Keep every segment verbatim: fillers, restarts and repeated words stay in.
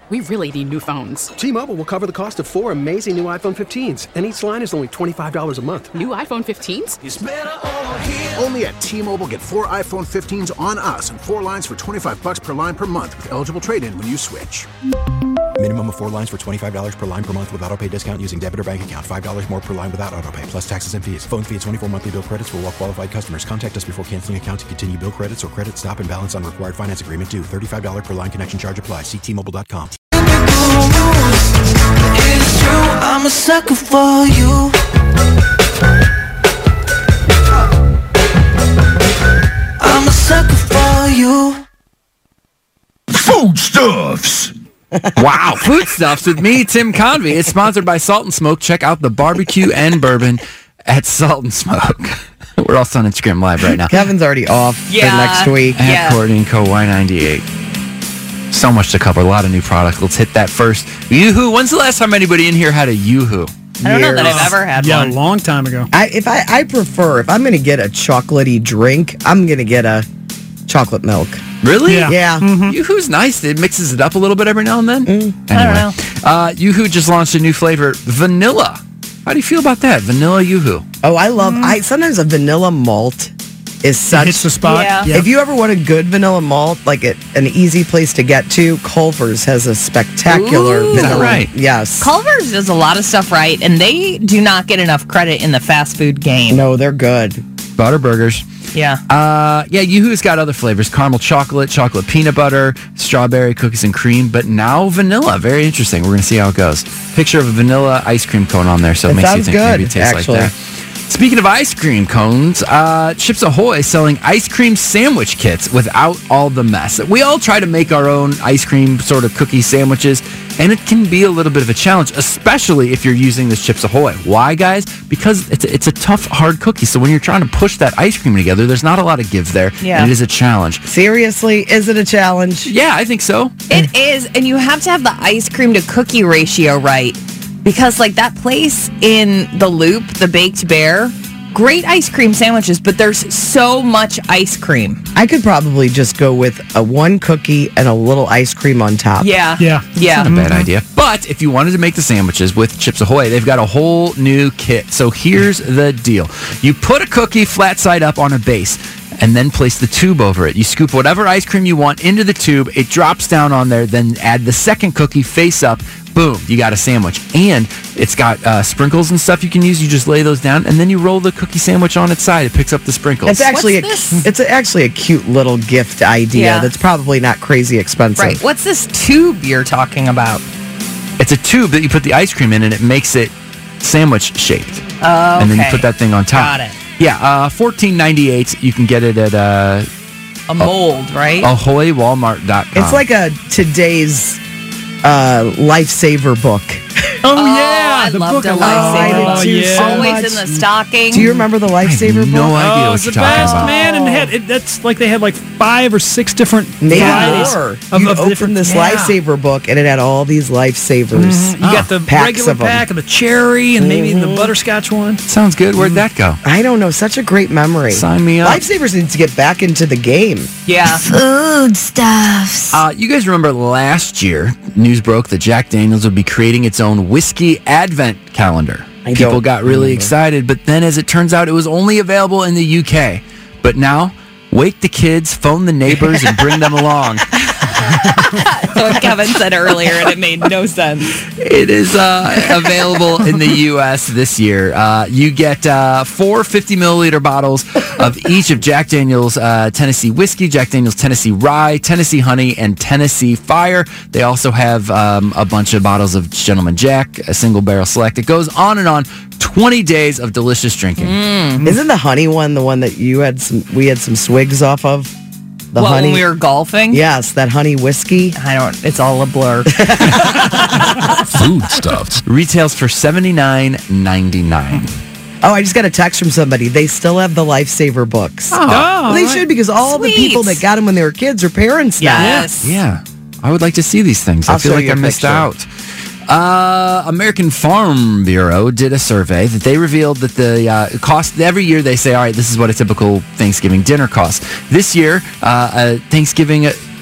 We really need new phones. T-Mobile will cover the cost of four amazing new iPhone fifteens, and each line is only twenty-five dollars a month. New iPhone fifteens? It's better over here. Only at T-Mobile, get four iPhone fifteens on us and four lines for twenty-five dollars per line per month with eligible trade-in when you switch. Minimum of four lines for twenty-five dollars per line per month with autopay discount using debit or bank account. five dollars more per line without autopay, plus taxes and fees. Phone fee at twenty-four monthly bill credits for well-qualified customers. Contact us before canceling account to continue bill credits or credit stop and balance on required finance agreement due. thirty-five dollars per line connection charge applies. See T Mobile dot com. It's true, I'm a sucker for you. I'm a sucker for you. Foodstuffs. Wow, Foodstuffs with me, Tim Convey. It's sponsored by Salt and Smoke. Check out the barbecue and bourbon at Salt and Smoke. We're also on Instagram Live right now. Kevin's already off Yeah. for next week. At Yeah. Courtney and Co. Y ninety-eight. So much to cover. A lot of new products. Let's hit that first. Yoo-hoo. When's the last time anybody in here had a Yoo-hoo? I don't know that Years. I've ever had Yeah, one. a long time ago. I if I, I prefer if I'm gonna get a chocolatey drink, I'm gonna get a chocolate milk. Really? Yeah. Yeah. Yoo-hoo's nice. It mixes it up a little bit every now and then. Anyway, I don't know. Uh, Yoo-hoo just launched a new flavor, vanilla. How do you feel about that? Vanilla Yoo-hoo. Oh, I love I sometimes a vanilla malt is such Hits the spot. Yeah. Yep. If you ever want a good vanilla malt, like it, an easy place to get to, Culver's has a spectacular Ooh. Is vanilla. that right? Yes. Culver's does a lot of stuff right, and they do not get enough credit in the fast food game. No, they're good. Butter burgers. Yeah. Uh, yeah, Yoo-hoo's got other flavors. Caramel chocolate, chocolate peanut butter, strawberry, cookies and cream, but now vanilla. Very interesting. We're going to see how it goes. Picture of a vanilla ice cream cone on there, so it, It makes you sounds think good, maybe it tastes actually. like that. Speaking of ice cream cones, uh, Chips Ahoy selling ice cream sandwich kits without all the mess. We all try to make our own ice cream sort of cookie sandwiches, and it can be a little bit of a challenge, especially if you're using this Chips Ahoy. Why, guys? Because it's a, it's a tough, hard cookie. So when you're trying to push that ice cream together, there's not a lot of give there, Yeah. and it is a challenge. Seriously, is it a challenge? Yeah, I think so. It is, and you have to have the ice cream to cookie ratio right. Because, like, that place in the Loop, the Baked Bear, great ice cream sandwiches, but there's so much ice cream. I could probably just go with a one cookie and a little ice cream on top. Yeah. Yeah. Yeah. Not a bad idea. But if you wanted to make the sandwiches with Chips Ahoy, they've got a whole new kit. So here's the deal. You put a cookie flat side up on a base and then place the tube over it. You scoop whatever ice cream you want into the tube. It drops down on there. Then add the second cookie face up. Boom, you got a sandwich. And it's got uh, sprinkles and stuff you can use. You just lay those down, and then you roll the cookie sandwich on its side. It picks up the sprinkles. It's actually a, What's this? it's a, actually a cute little gift idea Yeah. that's probably not crazy expensive. Right. What's this tube you're talking about? It's a tube that you put the ice cream in, and it makes it sandwich shaped. Oh, And then you okay. put that thing on top. Got it. Yeah, uh, fourteen ninety-eight. You can get it at uh, A mold, right? ahoy walmart dot com. It's like a today's uh, lifesaver book. Oh, yeah. I the loved book a of lifesaver Oh, book. yeah. so Always much. in the stocking. Do you remember the lifesaver no book? idea Oh, what it's you're the talking best, about. man. And it had, it, that's like they had like five or six different Maybe varieties more. of, You of open different this yeah. lifesaver book, and it had all these lifesavers. You got the Packs regular of 'em. pack and the cherry and maybe the butterscotch one. Sounds good. Where'd that go? I don't know. Such a great memory. Sign me up. Lifesavers needs to get back into the game. Yeah. Food stuffs. Uh, you guys remember last year, news broke that Jack Daniels would be creating its own whiskey advent calendar. I People don't got really remember. excited, but then as it turns out, it was only available in the U K. But now, wake the kids, phone the neighbors, and bring them along. That's what Kevin said earlier, and it made no sense. It is uh, available in the U S this year. Uh, you get uh, four fifty milliliter bottles of each of Jack Daniel's uh, Tennessee Whiskey, Jack Daniel's Tennessee Rye, Tennessee Honey, and Tennessee Fire. They also have um, a bunch of bottles of Gentleman Jack, a single barrel select. It goes on and on. twenty days of delicious drinking. Isn't the honey one the one that you had some? We had some swigs off of. The What, honey. when we were golfing? Yes, that honey whiskey. I don't, it's all a blur. Foodstuffs. Retails for seventy-nine ninety-nine. Oh, I just got a text from somebody. They still have the lifesaver books. Oh, Well, they should because all the Sweet. people that got them when they were kids are parents now. Yes. yeah. I would like to see these things. I I'll feel show like you I a missed picture. out. Uh, American Farm Bureau did a survey that they revealed that the uh, cost every year they say, all right, this is what a typical Thanksgiving dinner costs. This year, uh, a Thanksgiving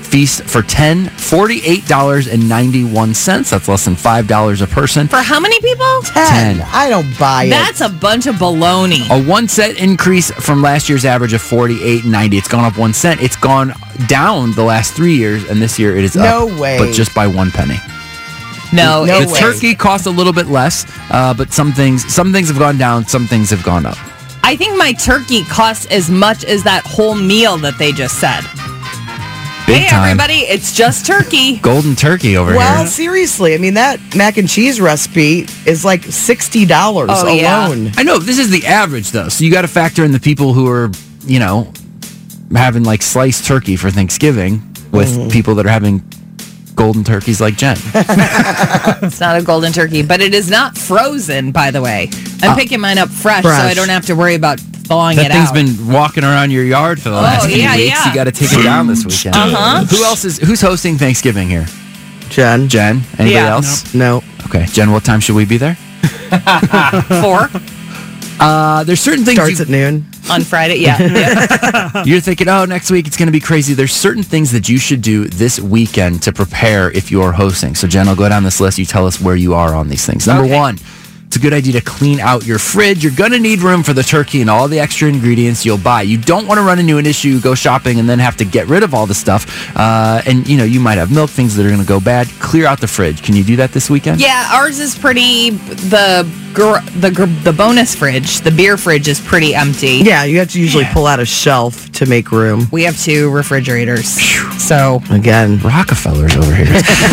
feast for ten, forty-eight dollars and ninety-one cents. That's less than five dollars a person. For how many people? Ten. ten. I don't buy it. That's a bunch of baloney. A one cent increase from last year's average of forty-eight and ninety. It's gone up one cent. It's gone down the last three years, and this year it is No up, way. but just by one penny. No, No the way. turkey costs a little bit less, uh, but some things some things have gone down, some things have gone up. I think my turkey costs as much as that whole meal that they just said. Big hey, time. everybody, it's just turkey. Golden turkey over well, here. seriously, I mean, that mac and cheese recipe is like sixty dollars Oh, yeah. alone. I know this is the average though, so you got to factor in the people who are, you know, having like sliced turkey for Thanksgiving with Mm-hmm. people that are having golden turkeys like Jen. It's not a golden turkey, but it is not frozen, by the way. I'm Uh, picking mine up fresh, so I fresh. don't have to worry about thawing That it thing's out. been walking around your yard for the last Oh, few yeah, weeks. yeah. You got to take it down this weekend. Uh-huh. Who else is who's hosting Thanksgiving here? Jen? Jen? Anybody Yeah. else? No. Okay, Jen. What time should we be there? Four Uh, there's certain things Starts you, at noon. on Friday. Yeah. yeah. you're thinking, oh, next week it's going to be crazy. There's certain things that you should do this weekend to prepare if you're hosting. So, Jen, I'll go down this list. You tell us where you are on these things. Number Okay. one, it's a good idea to clean out your fridge. You're going to need room for the turkey and all the extra ingredients you'll buy. You don't want to run into an issue, go shopping, and then have to get rid of all the stuff. Uh, and, you know, you might have milk, things that are going to go bad. Clear out the fridge. Can you do that this weekend? Yeah, ours is pretty. The gr- the gr- the bonus fridge, the beer fridge, is pretty empty. Yeah, you have to usually pull out a shelf to make room. We have two refrigerators, so Again. Rockefellers over here.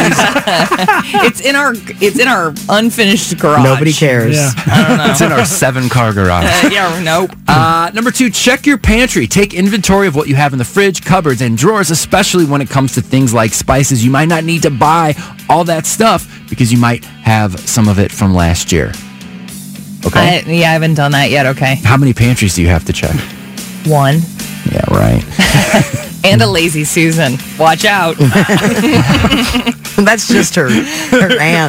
it's in our it's in our unfinished garage. Nobody cares. Yeah. It's in our seven-car garage. Uh, yeah, nope. Uh, number two, check your pantry. Take inventory of what you have in the fridge, cupboards, and drawers, especially when it comes to things like spices. You might not need to buy all that stuff because you might have some of it from last year. Okay? I, yeah, I haven't done that yet. Okay, How many pantries do you have to check? one Yeah, right. and a lazy Susan. Watch out. That's just her her aunt.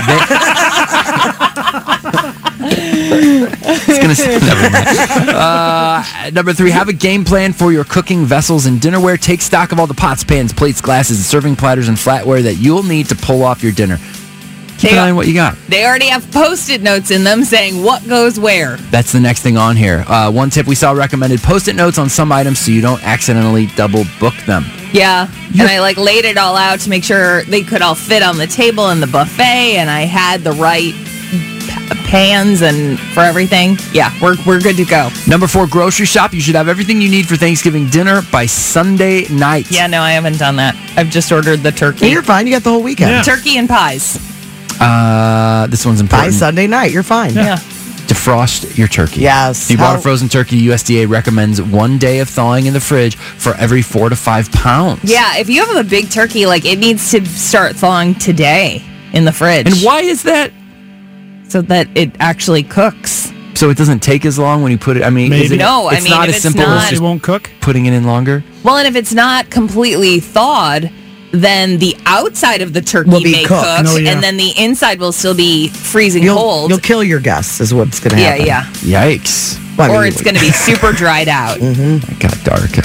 It's gonna say, never mind. Uh, number three, have a game plan for your cooking vessels and dinnerware. Take stock of all the pots, pans, plates, glasses, and serving platters and flatware that you'll need to pull off your dinner. Keep an eye on what you got. They already have Post-it notes in them saying what goes where. That's the next thing on here. Uh, one tip we saw recommended Post-it notes on some items so you don't accidentally double book them. Yeah, and I like laid it all out to make sure they could all fit on the table in the buffet, and I had the right p- pans and for everything. Yeah, we're we're good to go. Number four, grocery shop. You should have everything you need for Thanksgiving dinner by Sunday night. Yeah, no, I haven't done that. I've just ordered the turkey, You're fine. You got the whole weekend. Yeah. turkey and pies. Uh, this one's By important. Sunday night, you're fine. Yeah. Defrost your turkey. Yes. If you bought How- a frozen turkey, U S D A recommends one day of thawing in the fridge for every four to five pounds. Yeah, if you have a big turkey, like it needs to start thawing today in the fridge. And why is that? So that it actually cooks. So it doesn't take as long when you put it. I mean, is Maybe. it, No, I it's mean, not if as it's simple not- as It just won't cook. putting it in longer. Well, and if it's not completely thawed, then the outside of the turkey Will be may cooked. cook, Oh, yeah. and then the inside will still be freezing You'll, cold. you'll kill your guests, is what's going to yeah, happen. yeah. Yikes. Well, I Or mean, it's going to be super dried out. It got dark.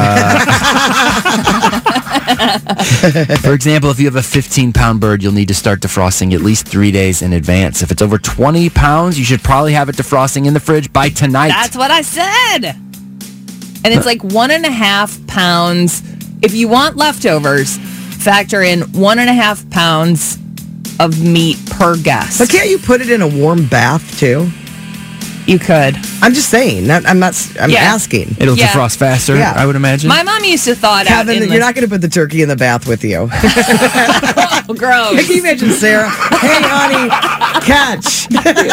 Uh, for example, if you have a fifteen-pound bird, you'll need to start defrosting at least three days in advance. If it's over twenty pounds, you should probably have it defrosting in the fridge by tonight. That's what I said. And it's like one and a half pounds. If you want leftovers, factor in one and a half pounds of meat per guest. But can't you put it in a warm bath, too? You could. I'm just saying. Not, I'm not. s- I'm Yeah. asking. It'll Yeah. defrost faster, Yeah. I would imagine. My mom used to thaw it out Kevin, in you're the... not going to put the turkey in the bath with you. Oh, gross. Can you imagine Sarah? Hey, honey, catch.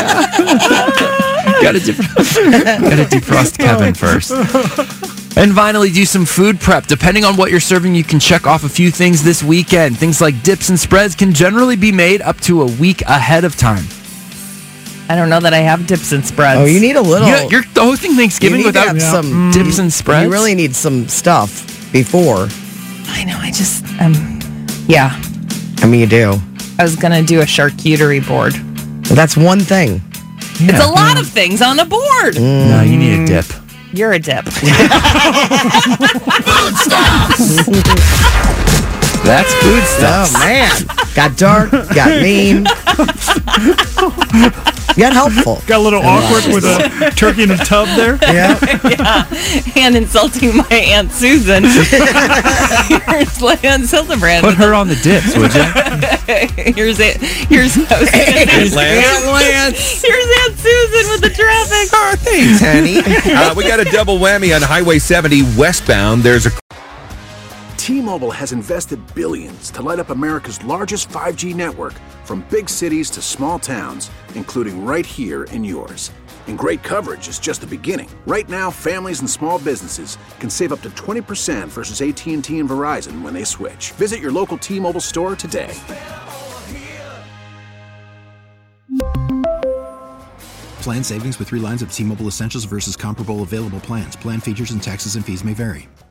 Gotta defrost, gotta defrost Kevin first. And finally, do some food prep. Depending on what you're serving, you can check off a few things this weekend. Things like dips and spreads can generally be made up to a week ahead of time. I don't know that I have dips and spreads. Oh, you need a little. Yeah, you're hosting you Thanksgiving need to without have some dips and spreads? You really need some stuff before. I know, I just... Um, yeah. I mean, you do. I was going to do a charcuterie board. But that's one thing. It's a lot of things on a board. No, you need a dip. You're a dip. That's food stuff. Oh, man. Got dark, got mean. Got helpful. Got a little awkward with a turkey in a tub there. Yeah. Yeah. And insulting my Aunt Susan. Here's Lance Hildebrand. Put her on the dips, would you? Here's it. Here's Here's Lance. Lance. Here's Aunt Susan with the traffic. Oh, thanks, honey. Uh, we got a double whammy on Highway seventy westbound. There's a T-Mobile has invested billions to light up America's largest five G network, from big cities to small towns, including right here in yours. And great coverage is just the beginning. Right now, families and small businesses can save up to twenty percent versus A T and T and Verizon when they switch. Visit your local T-Mobile store today. Plan savings with three lines of T-Mobile Essentials versus comparable available plans. Plan features and taxes and fees may vary.